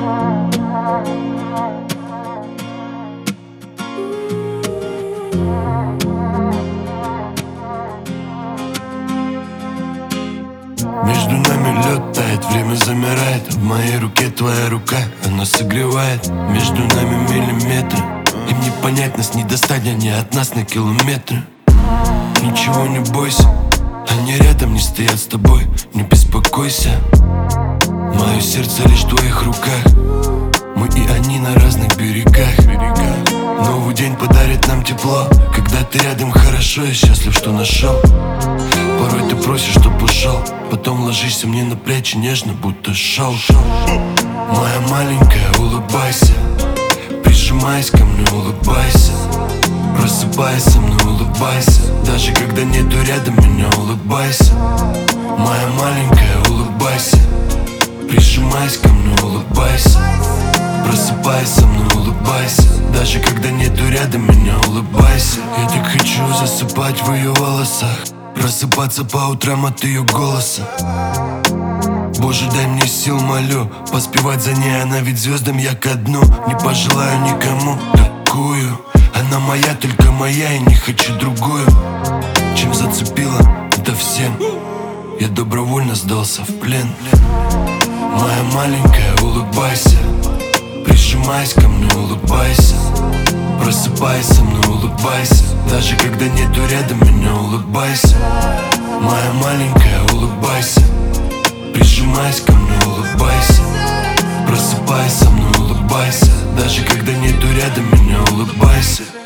Между нами лед тает, время замирает. В моей руке твоя рука, она согревает. Между нами миллиметры, им не понять, нас не достать, они от нас на километры. Ничего не бойся, они рядом не стоят с тобой, не беспокойся. Мое сердце лишь в твоих руках, мы и они на разных берегах. Новый день подарит нам тепло, когда ты рядом хорошо, я счастлив, что нашел. Порой ты просишь, чтоб ушел, потом ложишься мне на плечи нежно, будто шел. Моя маленькая, улыбайся, прижимайся ко мне, улыбайся. Просыпайся со мной, улыбайся, даже когда нету рядом меня, улыбайся. Моя маленькая, улыбайся, прижимайся ко мне, улыбайся. Просыпайся со мной, улыбайся, даже когда нету рядом меня, улыбайся. Я так хочу засыпать в ее волосах, просыпаться по утрам от ее голоса. Боже, дай мне сил, молю, поспевать за ней, она ведь звездам я ко дну. Не пожелаю никому такую, она моя, только моя, и не хочу другую. Чем зацепила, это всем, я добровольно сдался в плен. Моя маленькая, улыбайся, прижимайся ко мне, улыбайся. Просыпайся со мной, улыбайся, даже когда нету рядом меня, улыбайся. Моя маленькая, улыбайся, прижимайся ко мне, улыбайся. Просыпайся со мной, улыбайся, даже когда нету рядом меня, улыбайся.